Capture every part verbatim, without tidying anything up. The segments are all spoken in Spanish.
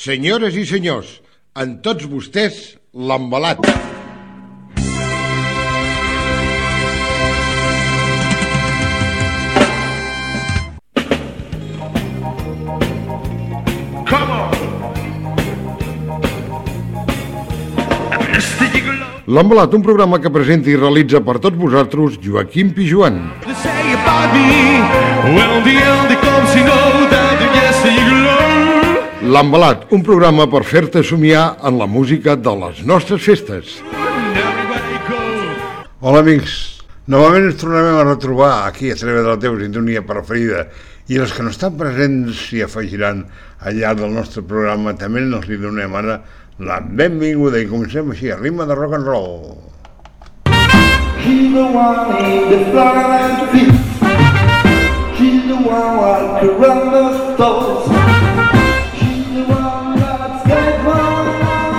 Senyores i senyors, amb tots vostès, l'Envelat. L'Envelat, un programa que presenta i realitza per tots vosaltres Joaquim Pijuan. L'Envelat, un programa per fer-te somiar en la música de les nostres festes. Hola amics, novament ens tornarem a retrobar aquí a través de la teva sintonia preferida i els que no estan presents s'hi afegiran al llarg del nostre programa. També els hi donem ara la benvinguda i comencem així, a ritme de rock and roll. She's the one in the flower and feet. She's the one that could run the stores. She's the one that's got one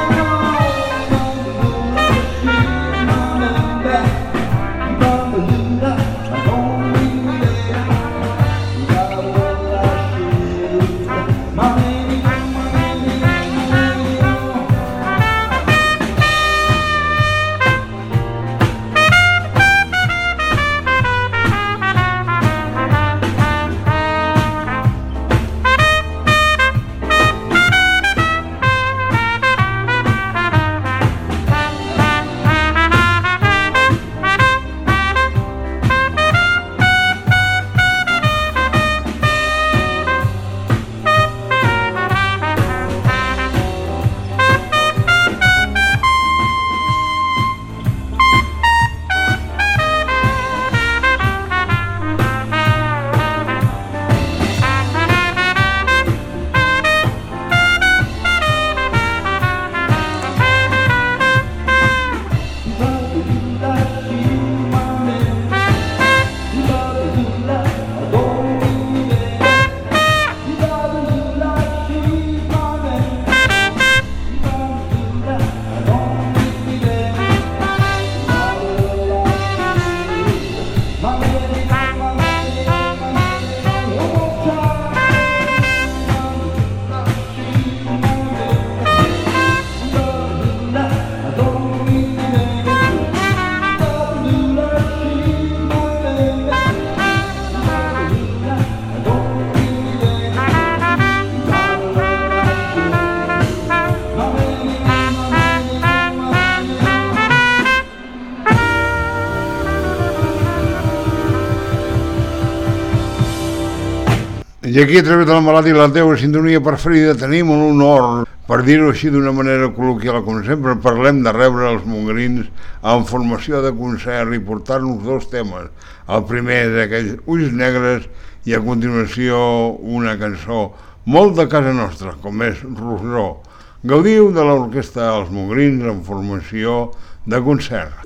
I aquí a través de l'Envelat i la teva sintonia preferida tenim un honor, per dir-ho així d'una manera col·loquial, com sempre parlem de rebre els mongrins en formació de concert i portar-nos dos temes. El primer és aquells Ulls Negres i a continuació una cançó molt de casa nostra, com és Rosó. Gaudiu de l'orquestra Els Mongrins en formació de concert.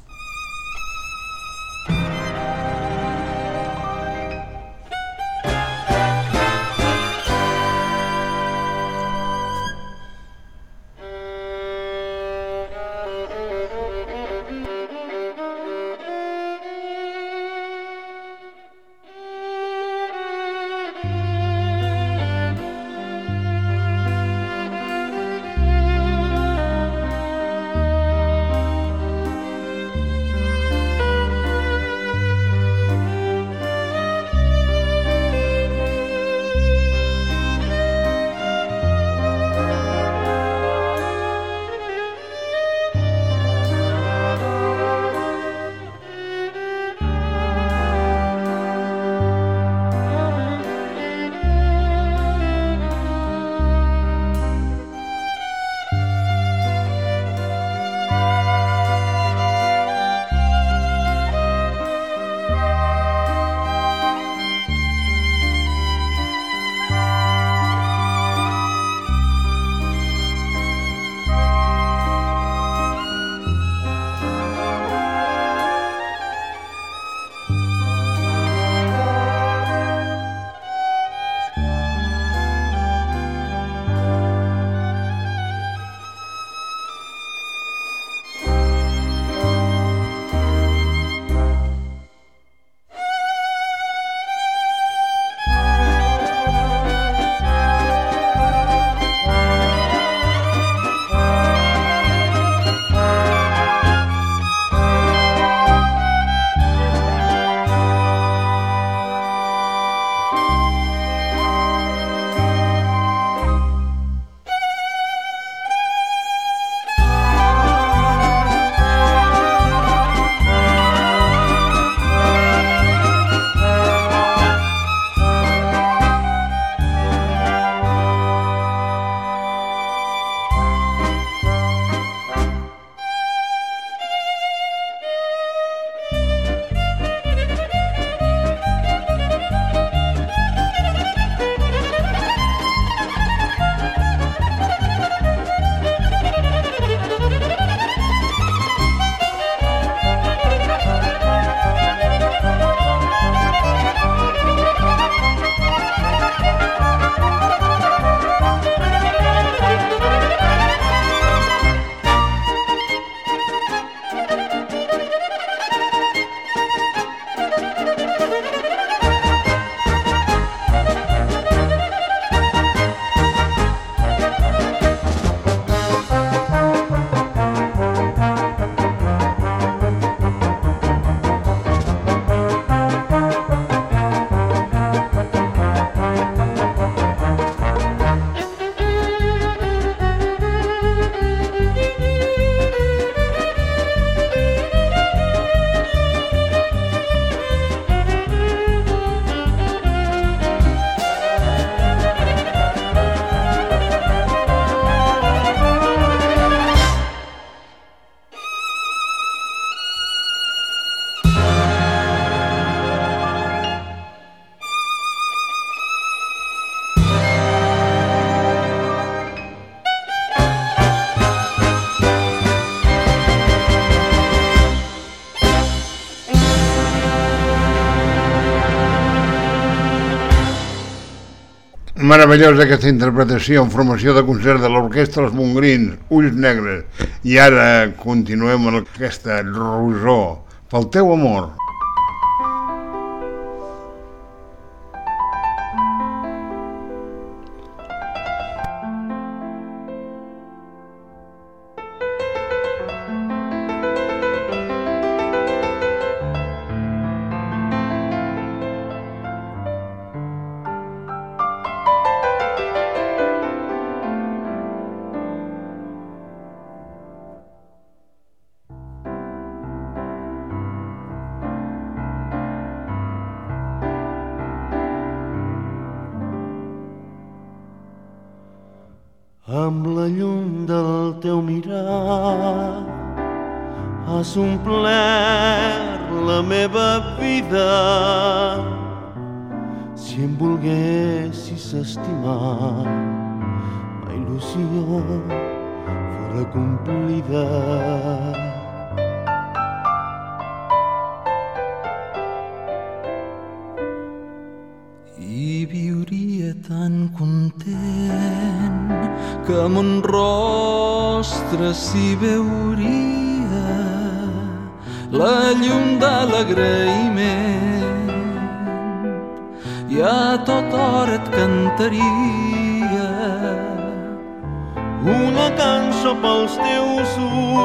Meravellosa aquesta interpretació en formació de concert de l'orquestra Els Mongrins, Ulls Negres. I ara continuem amb aquesta rosor pel teu amor. Amb la llum del teu mirar has omplert la meva vida. Si em volguessis estimar, la il·lusió fora complida. I viuria tan content que mon rostre s'hi veuria la llum de l'agraïment i a tota hora et cantaria una cançó pels teus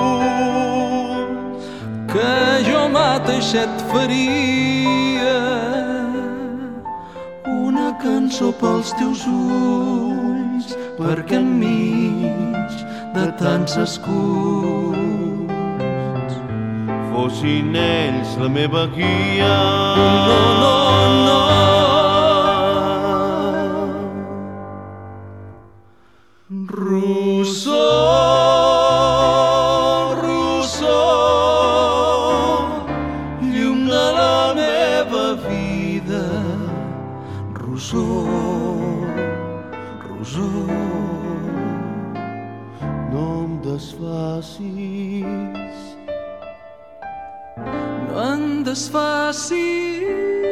ulls que jo mateixa et faria, una cançó pels teus ulls perquè enmig de tants escuts fossin ells la meva guia. No, no, no. Rosor, rosor, llum de la meva vida. Rosor, rosor, no em desfacis, no em desfacis.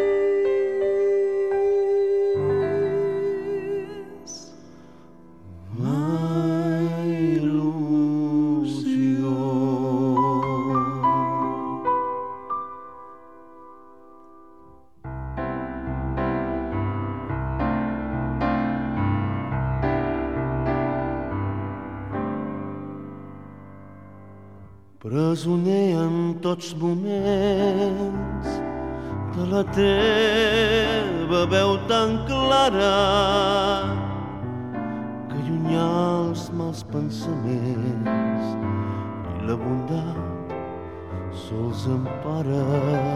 Presoner en tots moments de la teva veu tan clara que allunya els mals pensaments i la bondat sols empara.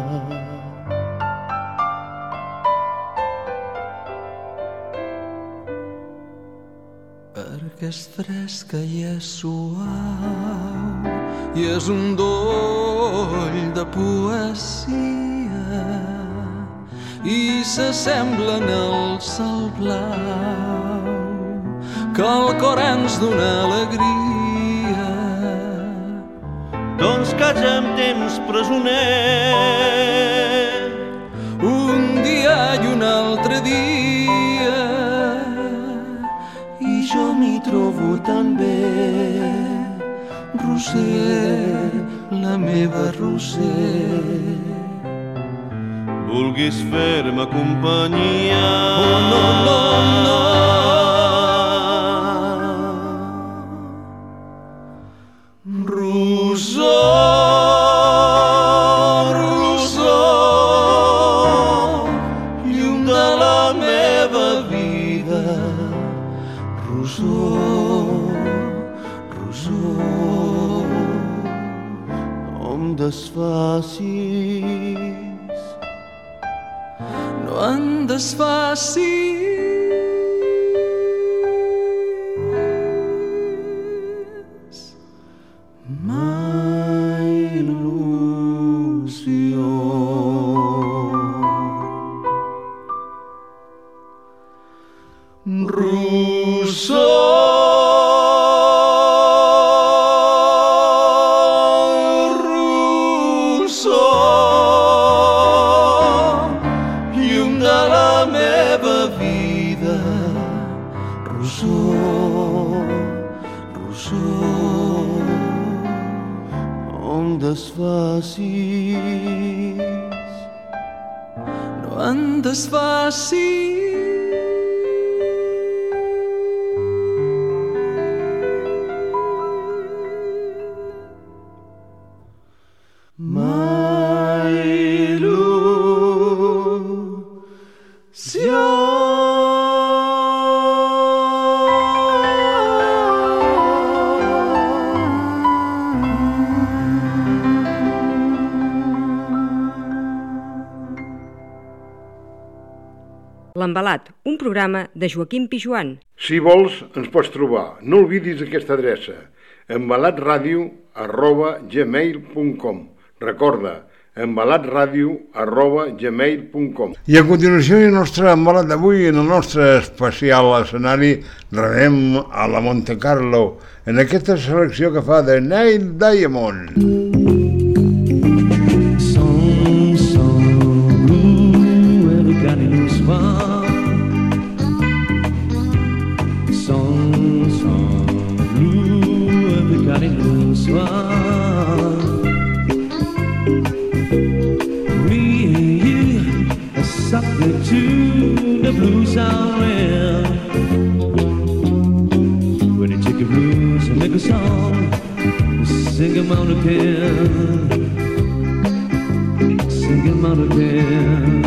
Perquè és fresca i és suau i és un doll de poesia i s'assemblen al cel blau que el cor ens dona alegria. Doncs calla'm temps presoner, un dia i un altre dia, i jo m'hi trobo tan bé. Roser, la meva Roser, vulguis fer-me companyia. Oh, no, no, no. Rosor, rosor, llum de la meva vida. Rosor, rosor, no em desfacis, no em desfacis. Mai il·lusió. Rosor, rosor, llum de la meva vida. desfacis, no en desfacis. L'Embalat, un programa de Joaquim Pijuan. Si vols, ens pots trobar. No oblidis aquesta adreça, embalatradio arroba gmail punt com. Recorda, embalatradio arroba gmail punt com. I a continuació, el nostre embalat d'avui, en el nostre especial escenari, rebem a la Monte Carlo, en aquesta selecció que fa de Neil Diamond. Song, song, blue, everybody knows why. Me and you are subject to the blues sound. When you take the blues and make a song, sing them out again, sing them out again.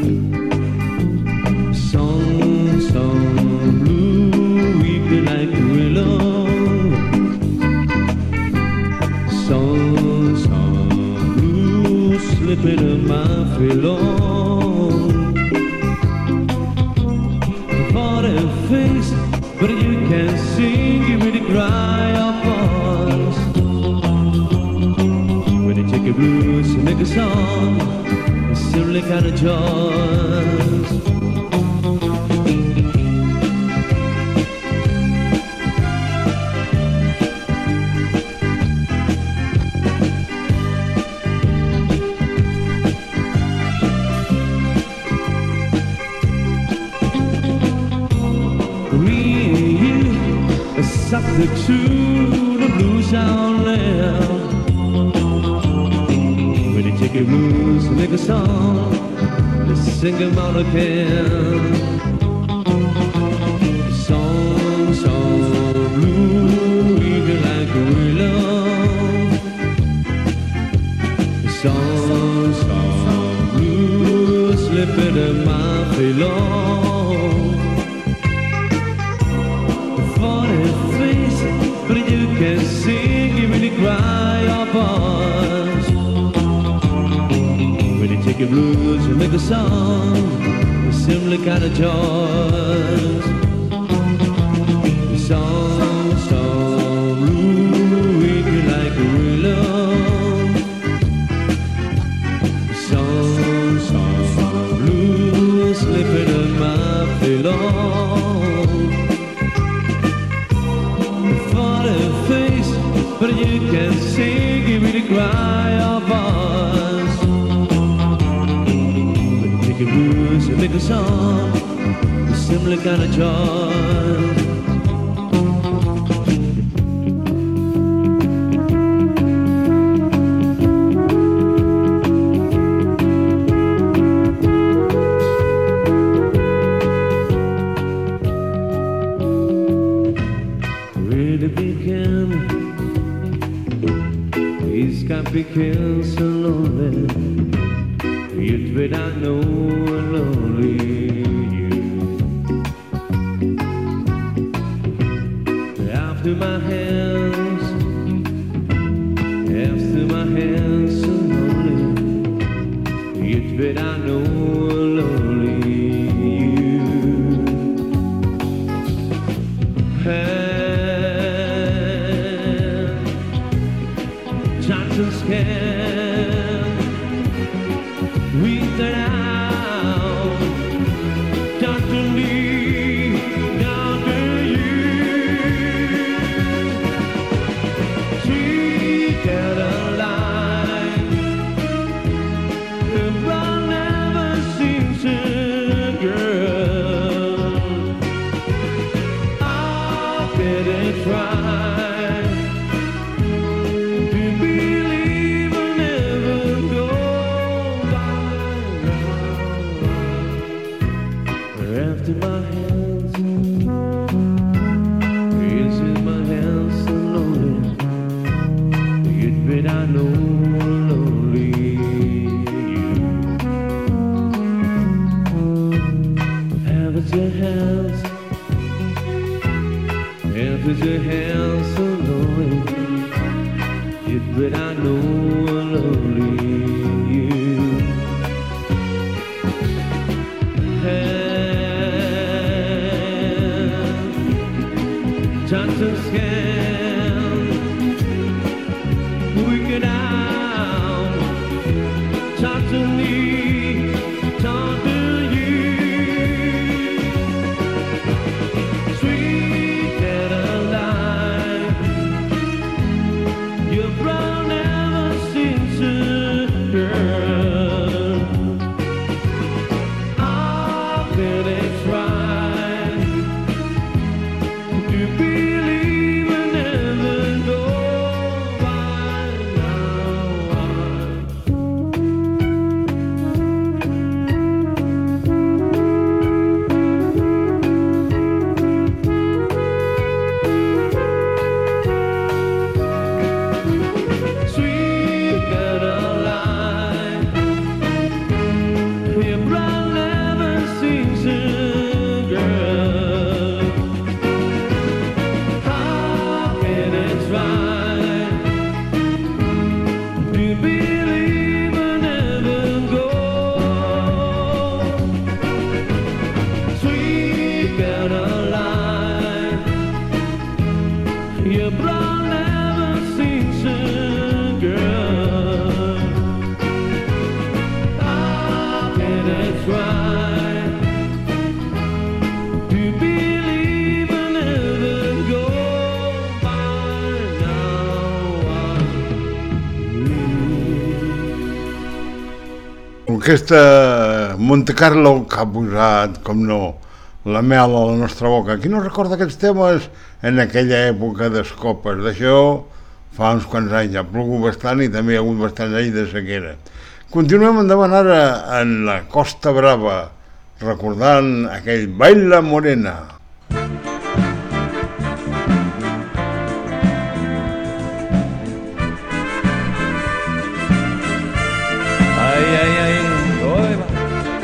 Song, song, blue, weeping like a willow. Song, song, blue, slipping in my pillow. For the face, but you can't sing, you really cry your voice. When you take a blues and make a song, it's simply kind of joy. Subject to the blues sound loud. When you take your blues and make a song, let's sing them out again. Song, song, blue, eager like a willow. Song, song, blue, slipping in my pillow. But you can sing, you really cry your voice. When you take your blues, you make a song, it's simply kind of joy. Song, song, blue, weeping like a willow. Song, song, blue, slipping in my pillow. But you can sing, you really cry your voice. When you take a blues, you make a song, it's similar kind of joy. Became so lonely, yet without no lonely you. After my hands, after my hands so lonely, yet without no lonely you. Johnson's can we turn out Doctor Lee, Doctor you. She got a line, the brown never seems a girl. I'll get it right. Believe so lonely, yet but I know I'm lonely you. Hand, touch and scan, we get out, talk to me, talk to Aquesta Monte Carlo que ha posat, com no, la mel a la nostra boca. Qui no recorda aquests temes en aquella època d'escopes? D'això fa uns quants anys, ha plogut bastant i també hi ha hagut bastants anys de sequera. Continuem endavant ara en la Costa Brava, recordant aquell Baila Morena. Ay, ay, ay, hoy va.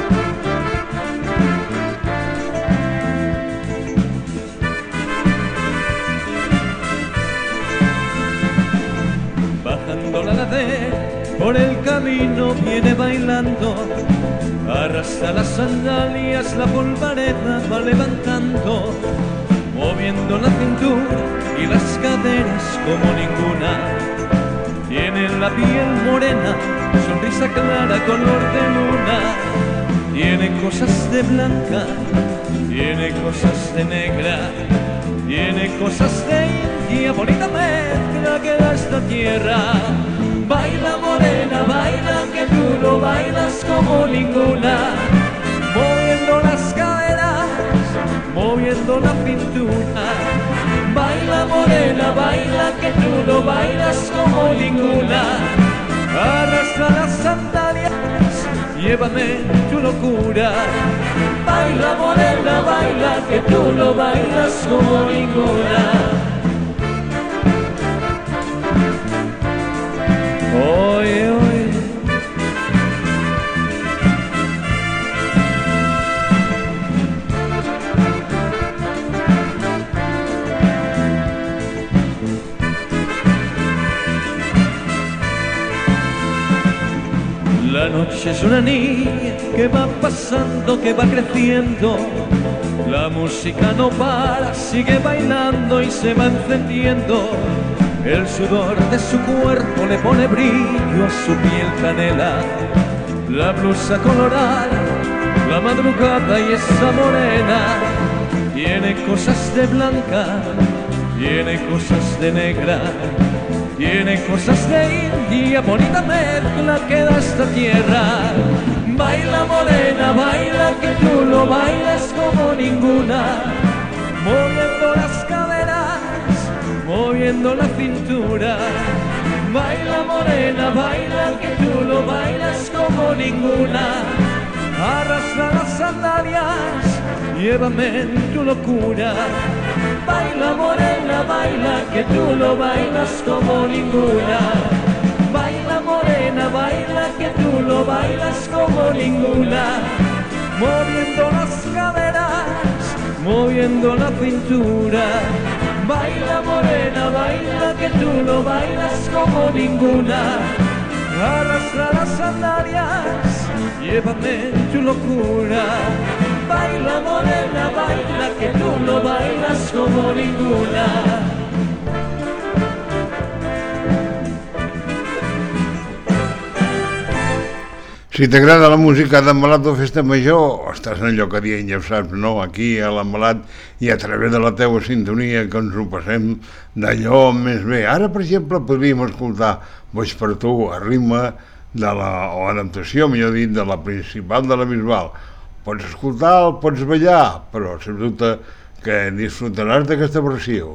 Bajando la ladera, por el camino viene bailando, arrastra las sandalias, la polvareda va levantando, moviendo la cintura y las caderas como ninguna. Tiene la piel morena, sonrisa clara, color de luna. Tiene cosas de blanca, tiene cosas de negra, tiene cosas de india, bonita mezcla que da esta tierra. Baila morena, baila que tú lo bailas como ninguna, moviendo las caderas, moviendo la cintura. Baila morena, baila que tú lo bailas como ninguna. Arrastra las sandalias, llévame tu locura. Baila morena, baila que tú lo bailas como ninguna. Oye, oye. La noche es una niña que va pasando, que va creciendo. La música no para, sigue bailando y se va encendiendo. El sudor de su cuerpo le pone brillo a su piel canela. La blusa colorada, la madrugada y esa morena. Tiene cosas de blanca, tiene cosas de negra, tiene cosas de india, bonita mezcla que da esta tierra. Baila morena, baila que tú lo bailas como ninguna, moviendo las caderas, moviendo la cintura. Baila morena, baila que tú lo bailas como ninguna. Arrastra las sandalias, llévame en tu locura. Baila morena, baila que tú lo bailas como ninguna. Baila morena, baila que tú lo bailas como ninguna. Moviendo las caderas, moviendo la cintura. Baila morena, baila que tú lo bailas como ninguna. Arrastra las sandalias, llévame en tu locura. Baila morena, baila que tú lo bailas como ninguna. Si t'agrada la música d'Embalat o Festa Major, estàs en allò que dient, ja ho saps, no? Aquí a l'Embalat i a través de la teua sintonia que ens ho passem d'allò més bé. Ara, per exemple, podríem escoltar Boig per tu, a ritme de la, o adaptació, millor dit, de la principal de la Bisbal. Pots escoltar, pots ballar, però sens dubte que disfrutaràs d'aquesta versió.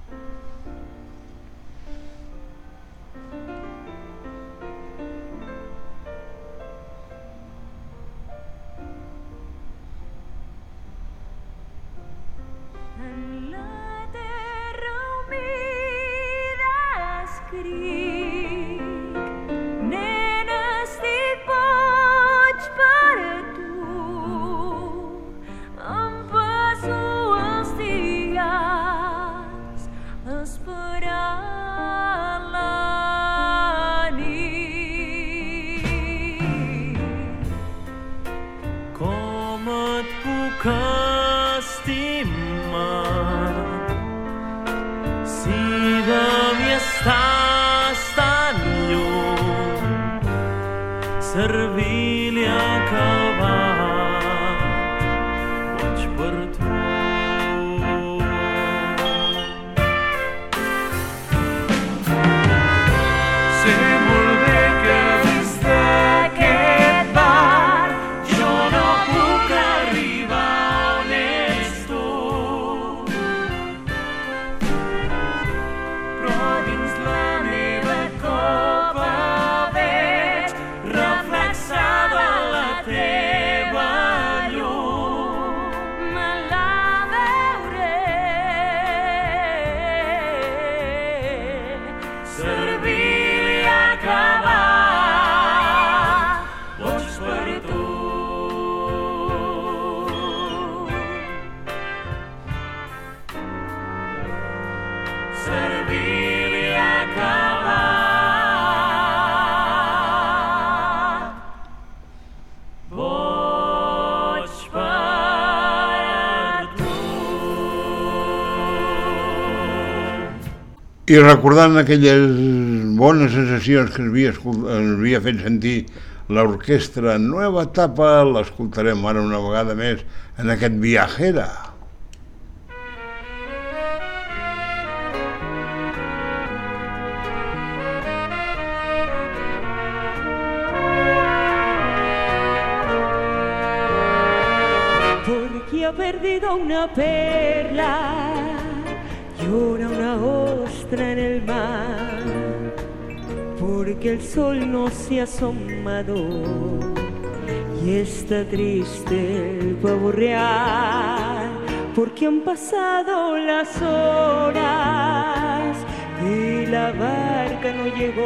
Servir-li acabar, boig per tu. Sé molt bé que des d'aquest bar jo no puc arribar on ets tu, però dins la meva copa I recordant aquelles bones sensacions que ens havia, ens havia fet sentir l'orquestra Nueva Etapa, l'escoltarem ara una vegada més en aquest Viajera. Porque ha perdido una perla, llora una ostra en el mar, porque el sol no se ha asomado y está triste el pavo real, porque han pasado las horas y la barca no llegó.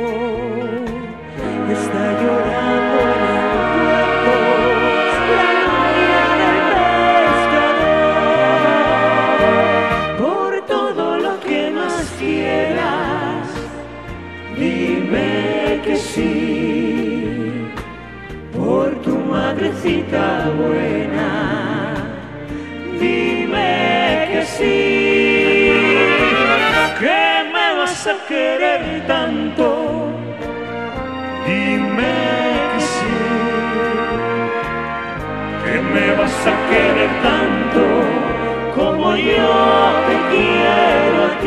Está llorando en el puerto la novia del pescador. Por todo lo que más quieras, dime que sí. Por tu madrecita buena, dime que sí. Que me vas a querer tanto, dime que sí. Que me vas a querer tanto como yo te quiero a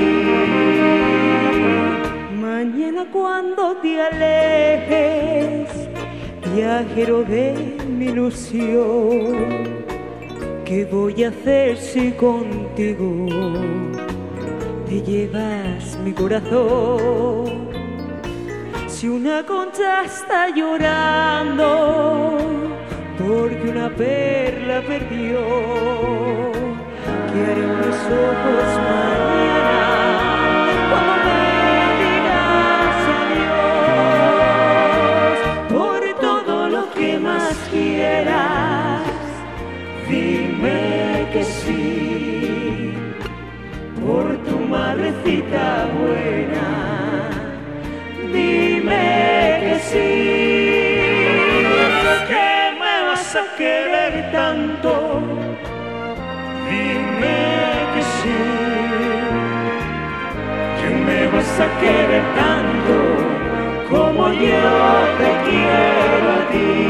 ti. Mañana cuando te alejes, viajero de mi ilusión, ¿qué voy a hacer si contigo te llevas mi corazón? Si una concha está llorando porque una perla perdió, ¿qué harán mis ojos mañana cuando me digas adiós? Por todo lo que más quieras, dime que sí. Por tu vas a querer tanto como yo te quiero a ti.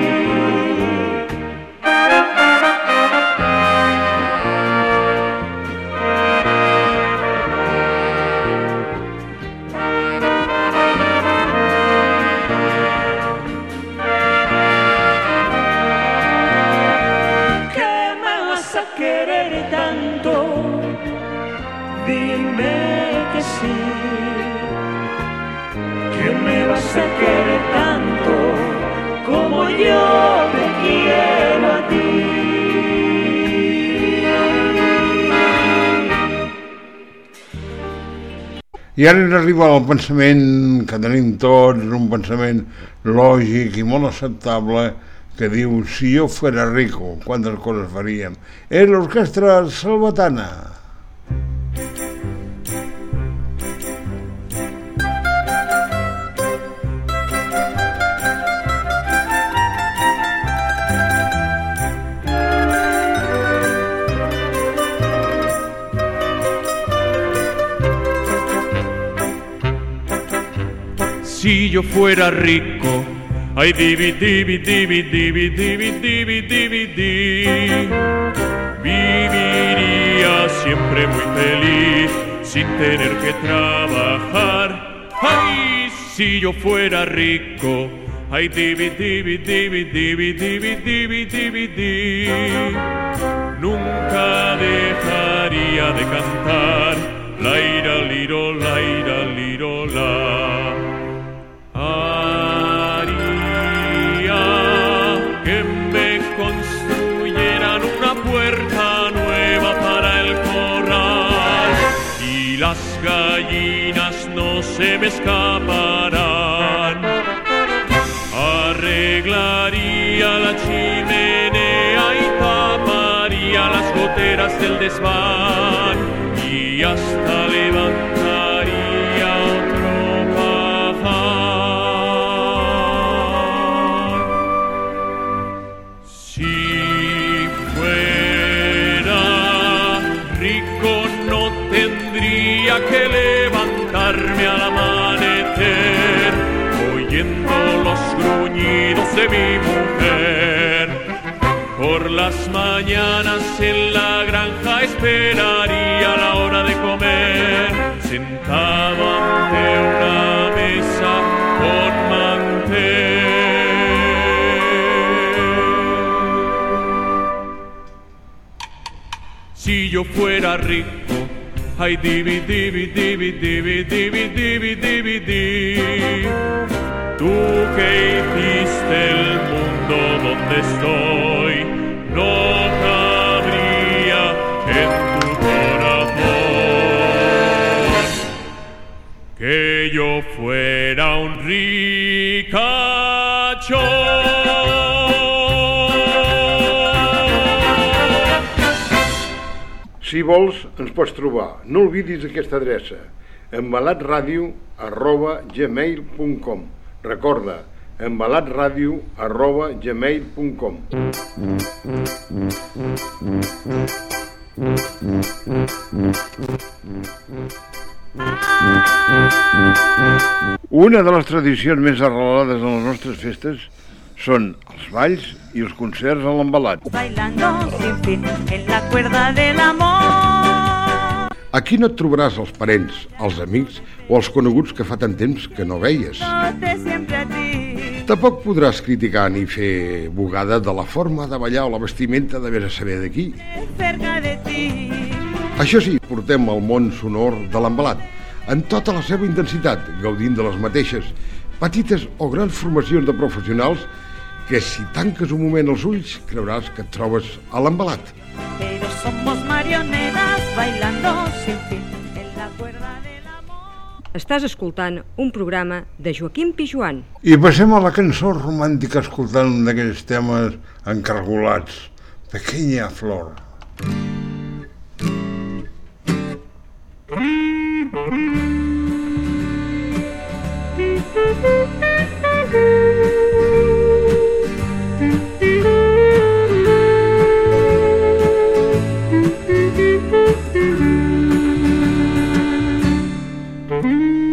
Querer tanto, dime que sí, que me vas a querer tanto como yo te quiero a ti. I ara ens arriba el pensament que tenim tots, un pensament lògic i molt acceptable, que diu, si yo fuera rico, ¿cuántas cosas faríem? És l'orquestra Salvatana. Si yo fuera rico, ay, divi, divi, divi, divi, divi, divi, divi, divi, viviría siempre muy feliz sin tener que trabajar. Ay, si yo fuera rico, ay, divi, divi, divi, divi, divi, divi, divi, divi, nunca dejaría de cantar la ira, liro, la ira, liro, la. Puerta nueva para el corral y las gallinas no se me escaparán. Arreglaría la chimenea y taparía las goteras del desván y hasta levantaría otro pajar. Si tendría que levantarme al amanecer, oyendo los gruñidos de mi mujer. Por las mañanas en la granja esperaría la hora de comer, sentado ante una mesa con mantel. Si yo fuera rico, ay, divi, divi, divi, divi, divi, divi, divi, divi, tú que hiciste el mundo donde estoy, no cabría en tu corazón que yo fuera un ricachón. Si vols, ens pots trobar. No oblidis aquesta adreça, embalatradio arroba gmail punt com. Recorda, embalatradio arroba gmail punt com. Una de les tradicions més arrelades en les nostres festes són els balls i els concerts a l'embalat. Bailando sin fin en la cuerda del amor. Aquí no et trobaràs els parents, els amics o els coneguts que fa tant temps que no veies. Tampoc podràs criticar ni fer bugada de la forma de ballar o la vestimenta de vés a saber d'aquí. Això sí, portem el món sonor de l'embalat, en tota la seva intensitat, gaudint de les mateixes petites o grans formacions de professionals que si tanques un moment els ulls creuràs que et trobes a l'embalat. Pero somos marionetas bailando sin fin en la cuerda del amor. Estàs escoltant un programa de Joaquim Pijuan. I passem a la cançó romàntica escoltant un d'aquells temes encargolats. Pequeña flor. Mm-hmm.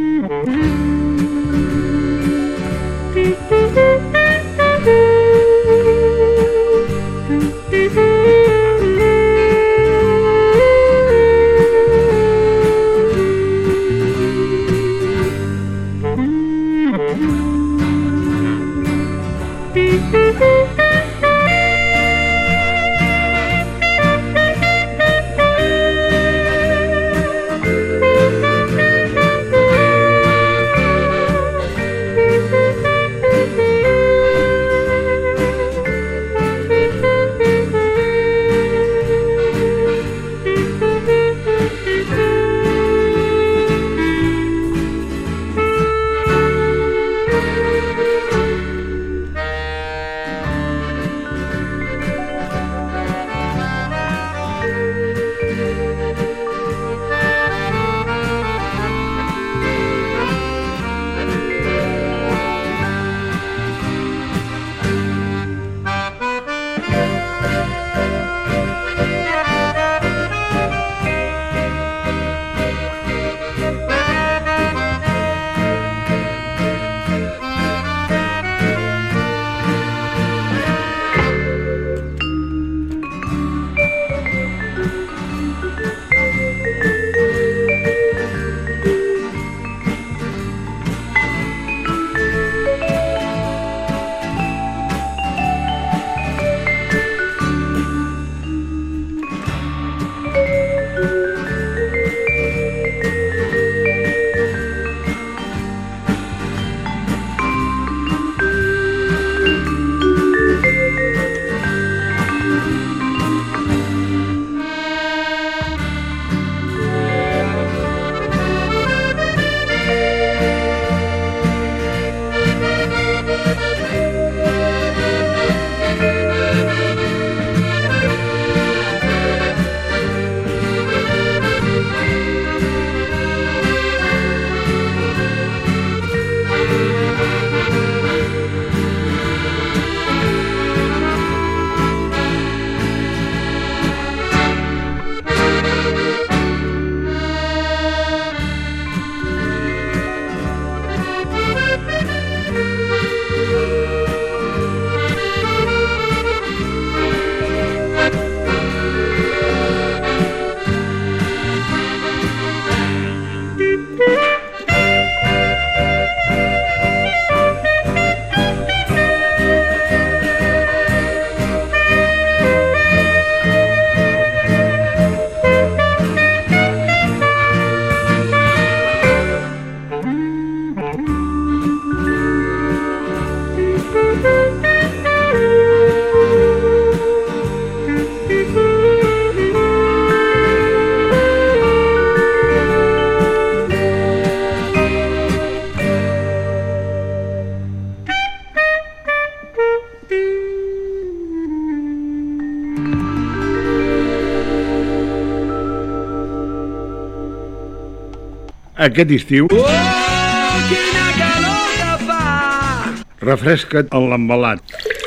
aquest estiu. Oh, quina calor que fa! Refresca't en l'embalat.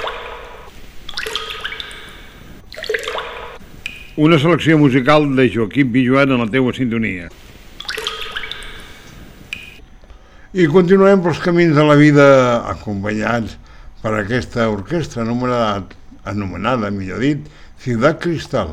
Una selecció musical de Joaquim Pijuan en la teua sintonia. I continuem pels camins de la vida acompanyats per aquesta orquestra anomenada, anomenada millor dit, Ciudad Cristal.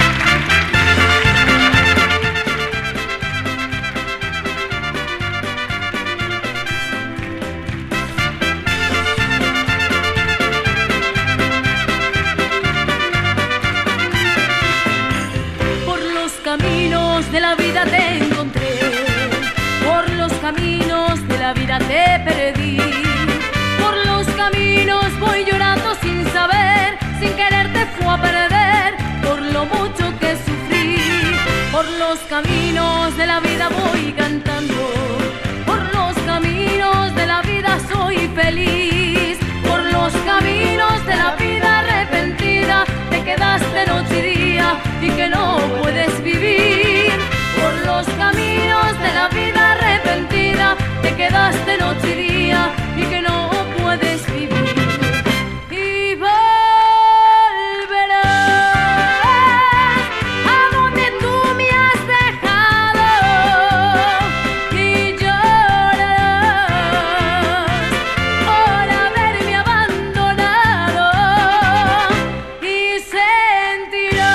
Por los caminos de la vida te encontré, por los caminos de la vida te perdí, por los caminos voy llorando sin saber, sin querer te fue a perder, por lo mucho que sufrí, por los caminos de la vida voy cantando, por los caminos de la vida soy feliz, por los caminos de la vida arrepentida, te quedaste noche y día y que no puedes vivir, por los caminos de la vida arrepentida, te quedaste noche y día y que no puedes vivir. Y volverás a donde tú me has dejado y llorarás por haberme abandonado y sentirás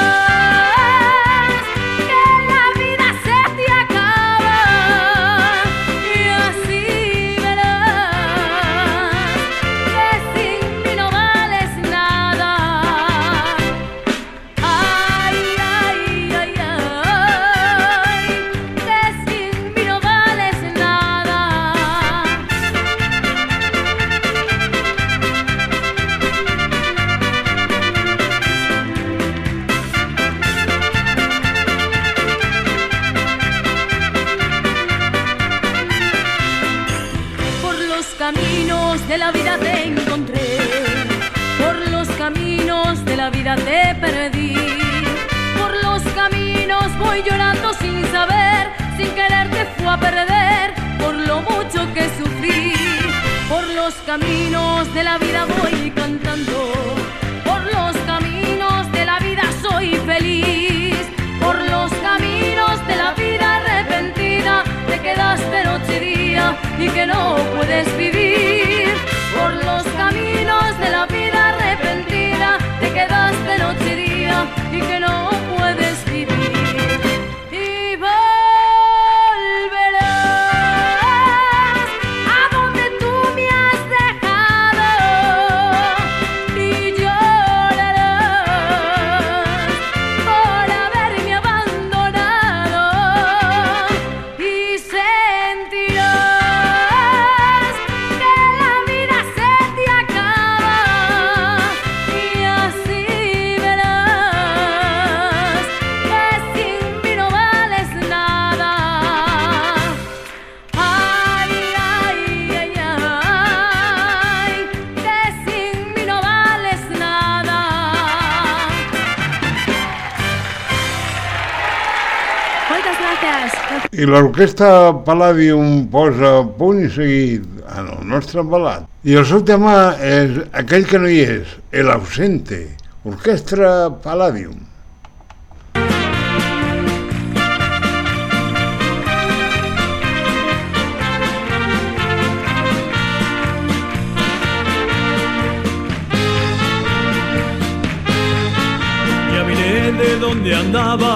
que la vida se te acaba y así verás que sin mí no vales nada. Ay, ay, ay, ay, que sin mí no vales nada. Por los caminos de la vida te encontré, por los caminos de la vida te perdí, por los caminos voy llorando sin saber, sin querer te fue a perder, por lo mucho que sufrí, por los caminos de la vida voy cantando, por los caminos de la vida soy feliz, por los caminos de la vida arrepentida, te quedaste noche y día y que no puedes vivir, por los caminos de la vida arrepentida, te quedaste noche y día y que no puedes vivir. Y volverás a donde tú me has dejado y llorarás por haberme abandonado y sentirás que la vida se te acaba y así verás que sin mí no vales nada. Ay, ay, ay, ay, que sin mí no vales nada. Moltes gràcies. I l'orquestra Palladium posa punt i seguit en el nostre embalat. I el seu tema és aquell que no hi és, El ausente, orquestra Palladium. Ya miré de dónde andaba,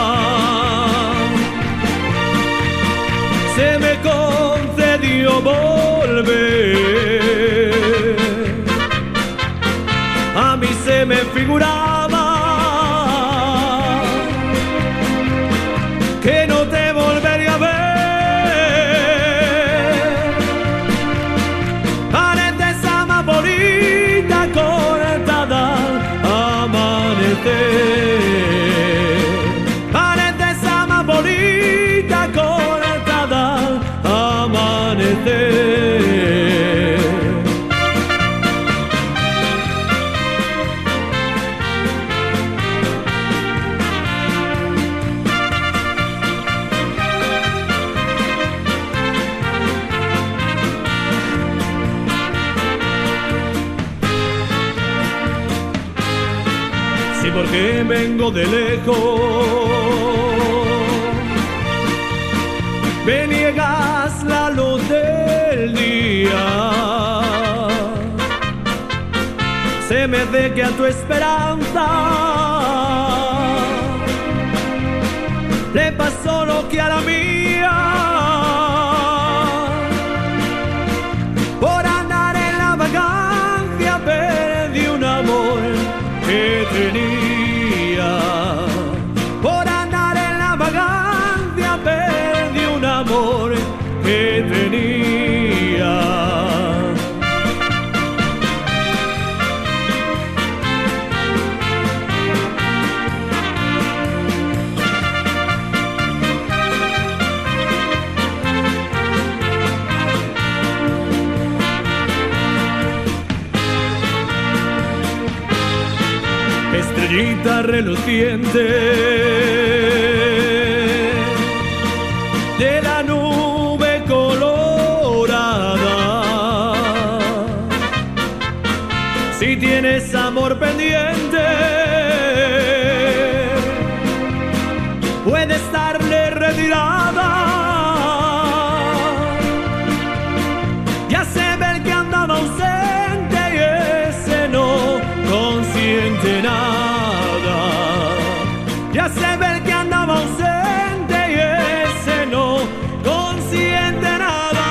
se me concedió volver. A mí se me figuraba que no te volvería a ver. Parece esa más bonita cortada al amanecer. Parece esa más bonita cortada al amanecer. porque vengo de lejos. Me niegas la luz del día, se me ve que a tu esperanza le pasó lo que a la mía. Por andar en la vagancia perdí un amor que tenía. Por andar en la vagancia perdí un amor que tenía. Estrellita reluciente de la nube colorada, si tienes amor pendiente puede estarle retirada. Ya se ve el que andaba ausente y ese no consiente nada. Ya se ve el que andaba ausente y ese no consiente nada.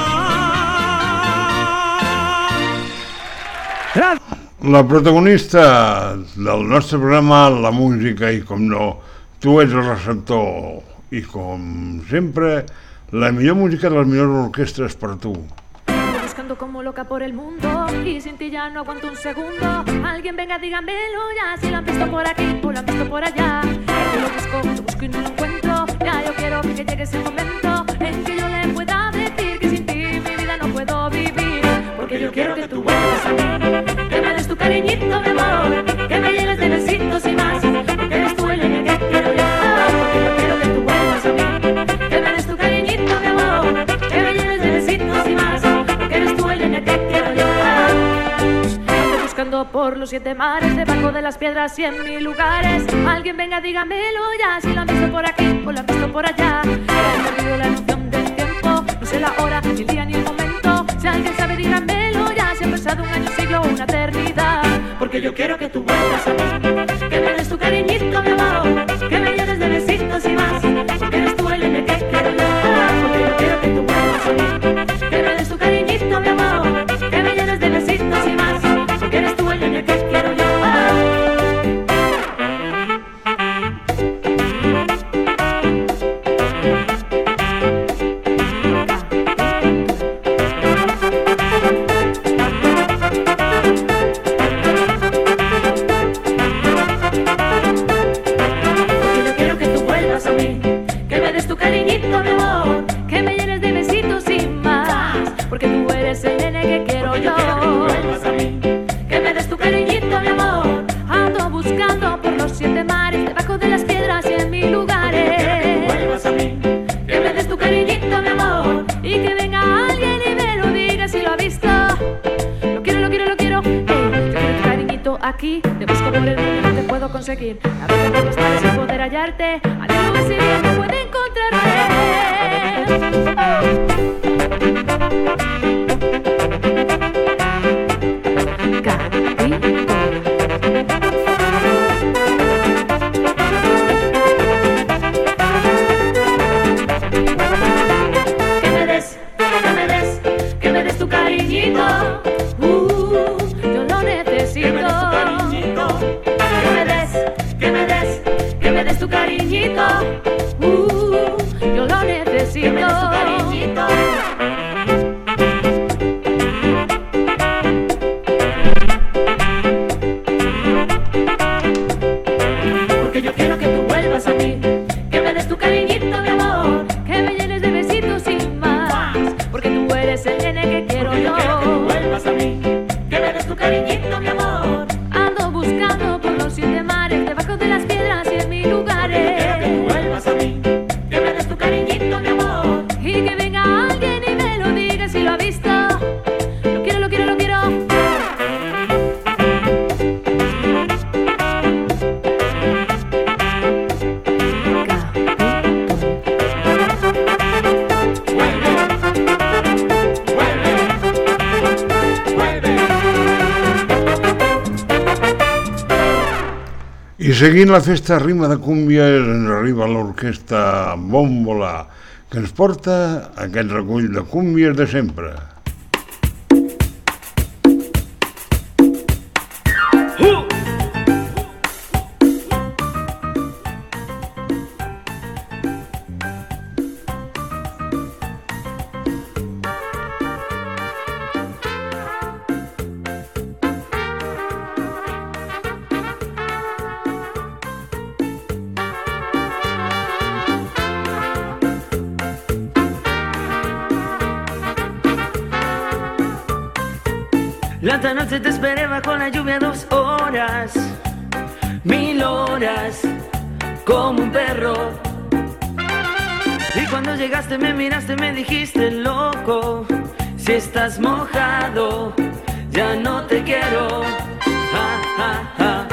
La protagonista del nostre programa, la música, i com no, tu ets el receptor, i com sempre, la millor música de les millors orquestres per tu. Buscando como loca por el mundo y sin ti ya no aguanto un segundo. Alguien venga, dígamelo ya, si lo han visto por aquí o lo han visto por allá. Yo lo busco, lo busco y no lo encuentro. Ya yo quiero que llegue ese momento en que yo le pueda decir que sin ti mi vida no puedo vivir. Porque yo quiero que tú vuelvas a mí, que me des tu cariñito, mi amor, que me llenes de besitos y más, porque eres tú el niño que quiero yo. Porque yo quiero que tú vuelvas a mí, que me des tu cariñito, mi amor, que me llenes de besitos y más, porque eres tú el niño que quiero yo. Estoy buscando por los siete mares, debajo de las piedras y en mil lugares. Alguien venga, dígamelo ya, si lo han visto por aquí o lo han visto por allá. He perdido la noción del tiempo, no sé la hora, ni el día ni el momento. Si alguien sabe, dígamelo ya, si ha pasado un año, un siglo o una eternidad. Porque yo quiero que tú vuelvas a mí, que me des tu cariñito, mi amor, que me llenes de besitos y más, porque eres tú el nene que quiero yo. Porque yo quiero que tú vuelvas a mí, que me des tu cariñito, mi amor, que me llenes de besitos y más, porque eres tú el nene que quiero yo. Aquí te busco por el mundo, no te puedo conseguir. A ver cómo estás sin poder hallarte. Alguien que si bien no puede encontrarte. Que me des, que me des, que me des tu cariñito. Uh, yo lo necesito. Que me des tu cariñito, uh, yo lo necesito. Que me des tu cariñito. seguint la festa Rima de Cúmbia ens arriba l'orquestra Bómbola, que ens porta aquest recull de cúmbies de sempre. La otra noche te esperé bajo la lluvia dos horas, mil horas, como un perro. Y cuando llegaste me miraste, me dijiste loco, si estás mojado, ya no te quiero. Ja, ja, ja.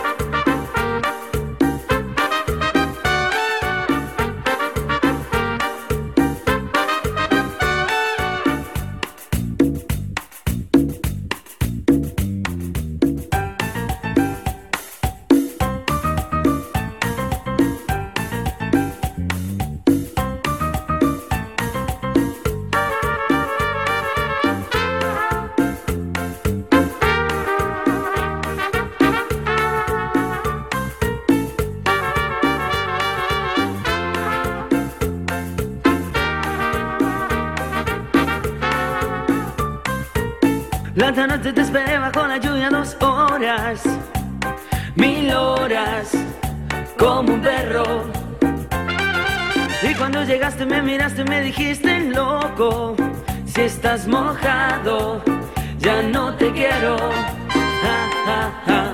La otra noche te esperé bajo la lluvia dos horas, mil horas, como un perro. Y cuando llegaste me miraste, me dijiste loco, si estás mojado, ya no te quiero. Ja, ja, ja.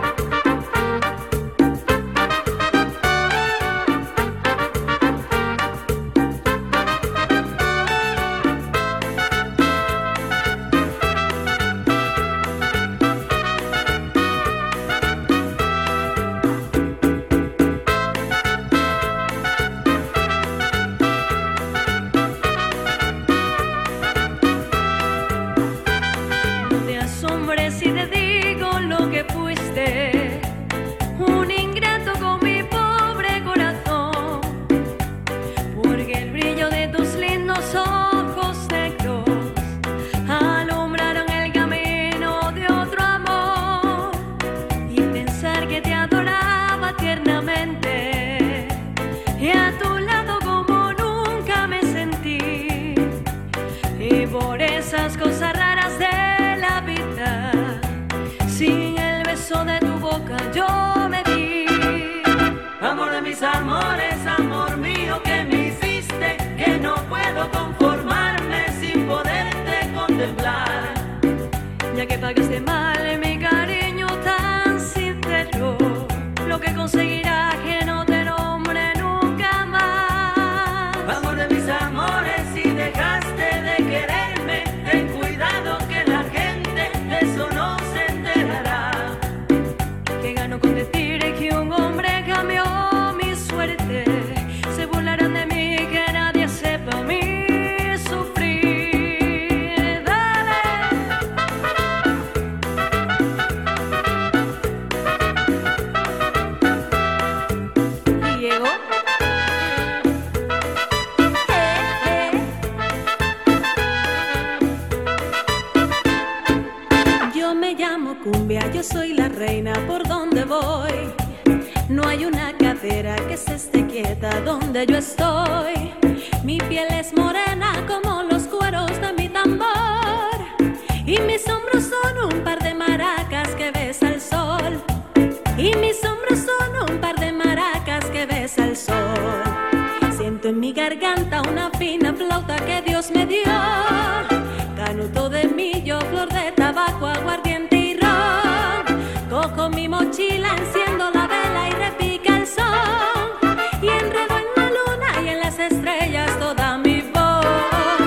Yo soy la reina por donde voy. No hay una cadera que se esté quieta donde yo estoy. Mi piel es morena como los cueros de mi tambor. Y mis hombros son un par de maracas que besa el sol. Y mis hombros son un par de maracas que besa el sol. Siento en mi garganta una fina flauta que Dios me dio. Canuto de millo, flor de tabaco, aguardiente y ron. Cojo mi mochila, enciendo la vela y repica el sol. Y enredo en la luna y en las estrellas toda mi voz.